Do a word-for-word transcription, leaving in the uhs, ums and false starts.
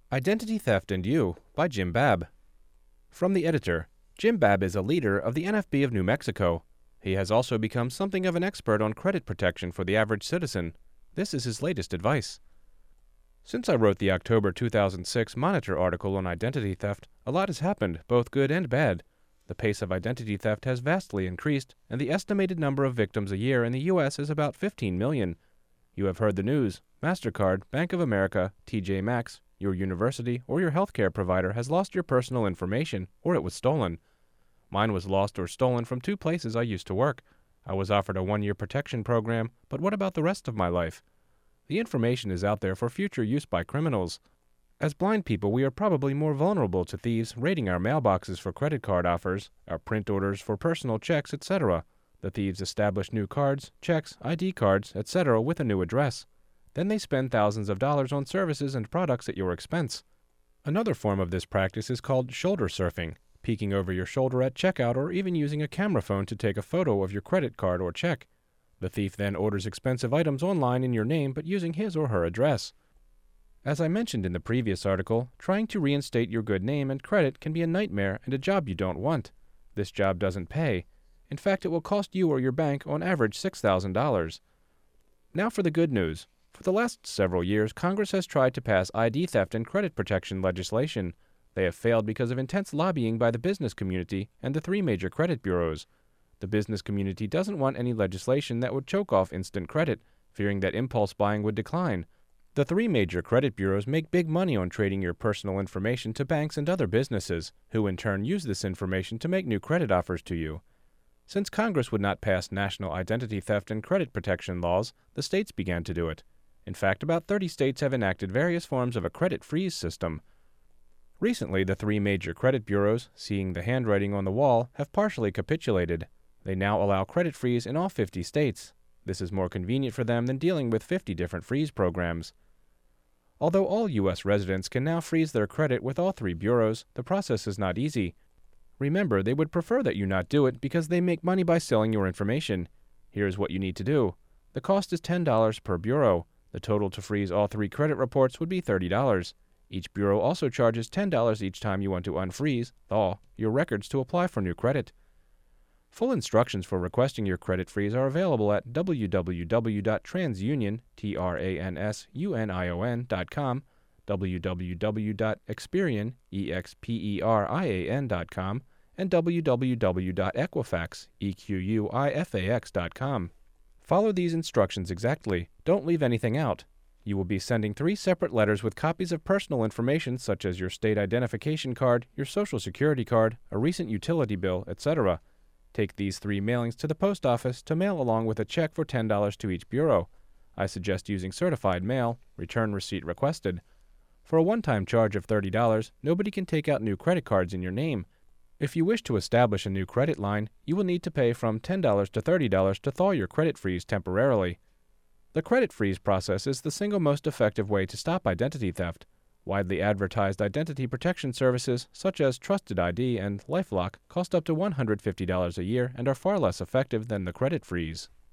Identity Theft and You by Jim Babb. From the editor, Jim Babb is a leader of the N F B of New Mexico. He has also become something of an expert on credit protection for the average citizen. This is his latest advice. Since I wrote the October two thousand six Monitor article on identity theft, a lot has happened, both good and bad. The pace of identity theft has vastly increased, and the estimated number of victims a year in the U S is about fifteen million. You have heard the news. MasterCard, Bank of America, T J Maxx, your university, or your healthcare provider has lost your personal information, or it was stolen. Mine was lost or stolen from two places I used to work. I was offered a one-year protection program, but what about the rest of my life? The information is out there for future use by criminals. As blind people, we are probably more vulnerable to thieves raiding our mailboxes for credit card offers, our print orders for personal checks, et cetera. The thieves establish new cards, checks, I D cards, et cetera with a new address. Then they spend thousands of dollars on services and products at your expense. Another form of this practice is called shoulder surfing, peeking over your shoulder at checkout or even using a camera phone to take a photo of your credit card or check. The thief then orders expensive items online in your name but using his or her address. As I mentioned in the previous article, trying to reinstate your good name and credit can be a nightmare and a job you don't want. This job doesn't pay. In fact, it will cost you or your bank on average six thousand dollars. Now for the good news. For the last several years, Congress has tried to pass I D theft and credit protection legislation. They have failed because of intense lobbying by the business community and the three major credit bureaus. The business community doesn't want any legislation that would choke off instant credit, fearing that impulse buying would decline. The three major credit bureaus make big money on trading your personal information to banks and other businesses, who in turn use this information to make new credit offers to you. Since Congress would not pass national identity theft and credit protection laws, the states began to do it. In fact, about thirty states have enacted various forms of a credit freeze system. Recently, the three major credit bureaus, seeing the handwriting on the wall, have partially capitulated. They now allow credit freeze in all fifty states. This is more convenient for them than dealing with fifty different freeze programs. Although all U S residents can now freeze their credit with all three bureaus, the process is not easy. Remember, they would prefer that you not do it because they make money by selling your information. Here's what you need to do. The cost is ten dollars per bureau. The total to freeze all three credit reports would be thirty dollars. Each bureau also charges ten dollars each time you want to unfreeze, thaw, your records to apply for new credit. Full instructions for requesting your credit freeze are available at w w w dot transunion dot com, w w w dot experian dot com, and w w w dot equifax dot com. Follow these instructions exactly. Don't leave anything out. You will be sending three separate letters with copies of personal information such as your state identification card, your social security card, a recent utility bill, et cetera. Take these three mailings to the post office to mail along with a check for ten dollars to each bureau. I suggest using certified mail, return receipt requested. For a one-time charge of thirty dollars, nobody can take out new credit cards in your name. If you wish to establish a new credit line, you will need to pay from ten dollars to thirty dollars to thaw your credit freeze temporarily. The credit freeze process is the single most effective way to stop identity theft. Widely advertised identity protection services such as Trusted I D and LifeLock cost up to one hundred fifty dollars a year and are far less effective than the credit freeze.